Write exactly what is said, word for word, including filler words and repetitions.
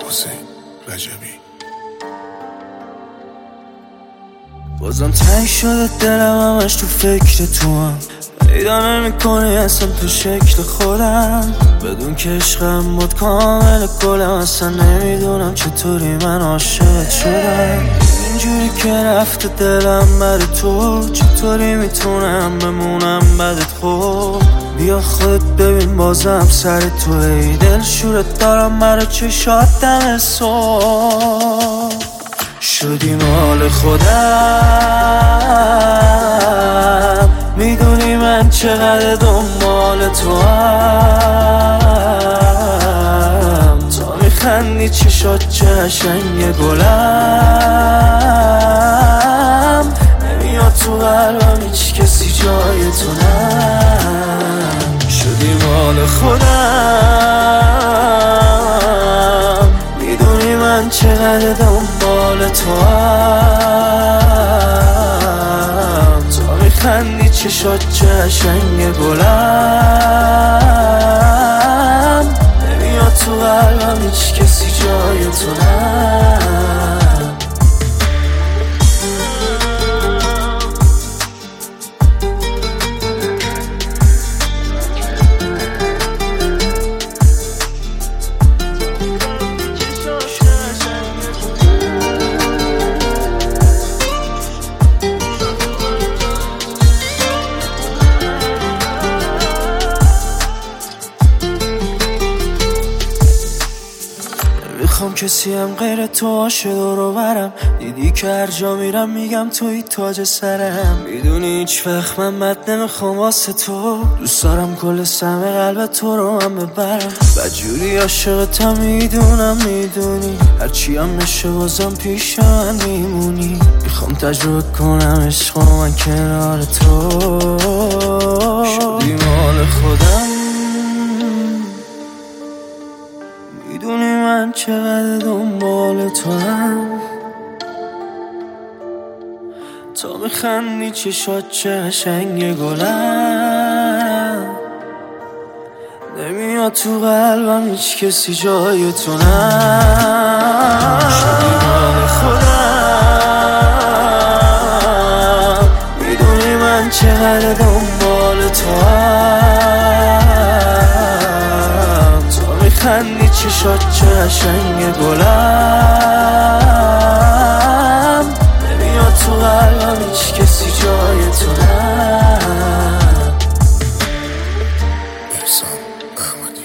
حسین رجبی. بازم تنگ شده دلم، همش تو فکر تو هم پیدا نمی کنی اصلا تو شکل خودم. بدون که عشقم بود کامل گلم، اصلا نمیدونم چطوری من عاشقت شدم. اینجوری که رفته دلم بر تو، چطوری میتونم بمونم بدت خوب. بیا خودت ببین بازم سر تو، ای دل شورت دارم برا چشات دم صبح. شدی مال خودم، میدونی من چقدر دنبال تو هم. تا میخندی چشات چه قشنگ گلم. نمیاد تو قلبم هیچ کسی جای تو نم. شدی مال خودم، میدونی من چقدر دنبال تو هم. تا میخندی چشات چه قشنگ گلم. نمیاد تو قلبم هیچ کسی جای تو نم. میخوام کسی هم غیر تو باشه دورو برم. دیدی که هر جا میرم میگم توی تاج سرم. میدونی هیچ وقت من بد نمیخوام واسه تو. دوست دارم کل سهم قلب تو رو هم ببرم. بدجوری عاشقتم میدونم میدونی، هرچی هم نشه بازم پیش من میمونی. میخوام تجربه کنم عشق من کنار تو. شدی مال خودم، میدونی من چقدر دنبال تو هم. تا میخندی چشات چه قشنگ گلم. نمیاد تو قلبم هیچ کسی جای تو نم. شدی مال خودم، میدونی من چقدر دنبال تو هم. تا میخندی چشات چه قشنگ گلم. نمیاد تو قلبم هیچ کسی جای تو نم. احسان احمدی.